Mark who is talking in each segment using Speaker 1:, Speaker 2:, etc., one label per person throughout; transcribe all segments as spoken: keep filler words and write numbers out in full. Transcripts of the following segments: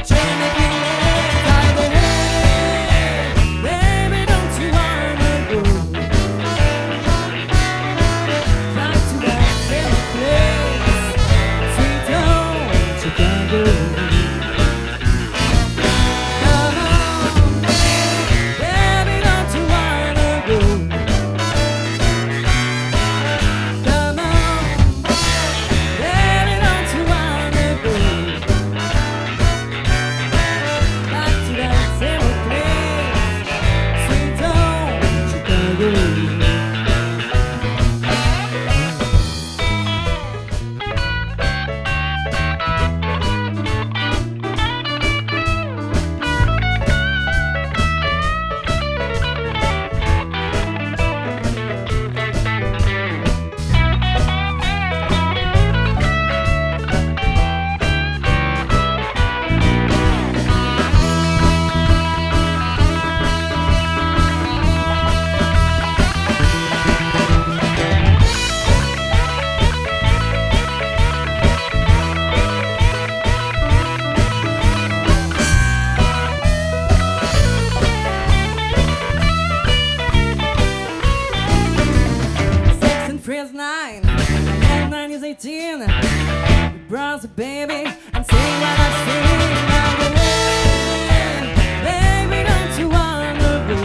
Speaker 1: Browse, baby, and see what I see. Now the way, baby, don't you wanna go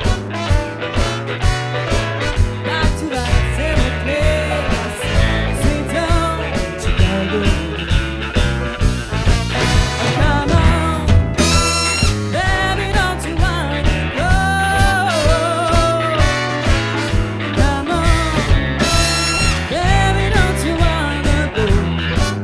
Speaker 1: back to that same place, sweet home, Chicago? Come on, baby, don't you wanna go? Come on, baby, don't you wanna go?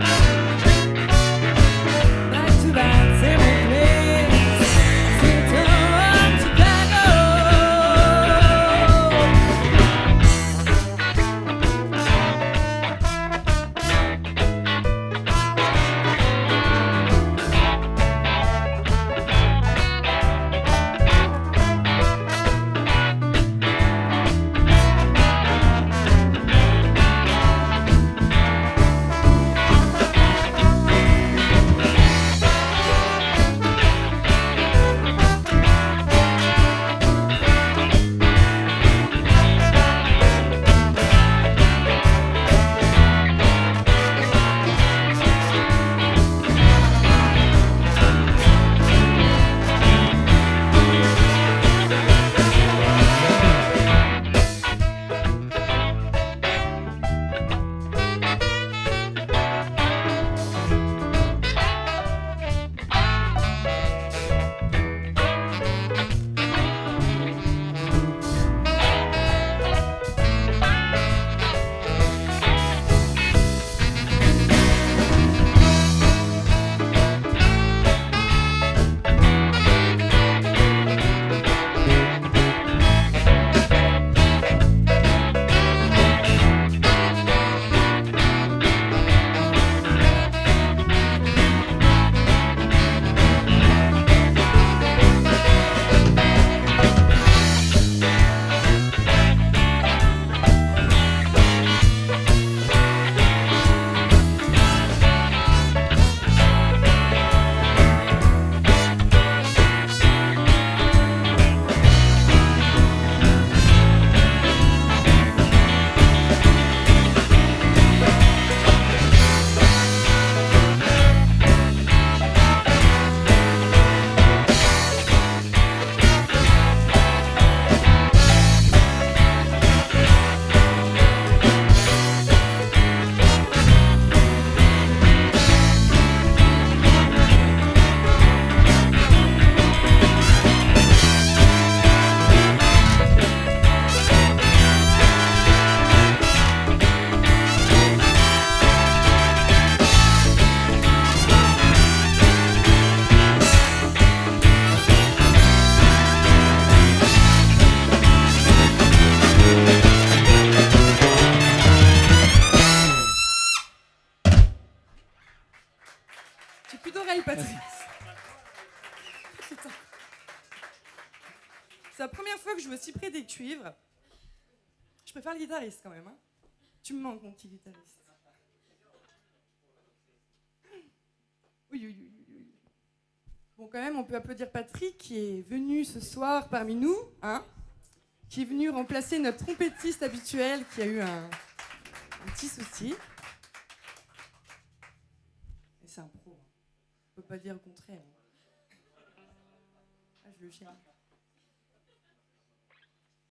Speaker 1: J'ai plus d'oreilles, Patrice. Putain. C'est la première fois que je me suis près des cuivres. Je préfère le guitariste quand même. Hein. Tu me manques, mon petit guitariste. Oui, oui, oui, oui. Bon, quand même, on peut applaudir Patrick qui est venu ce soir parmi nous, hein, qui est venu remplacer notre trompettiste habituel qui a eu un, un petit souci. Et c'est un pro, hein. On peut pas dire le contraire. Ah, je le chien.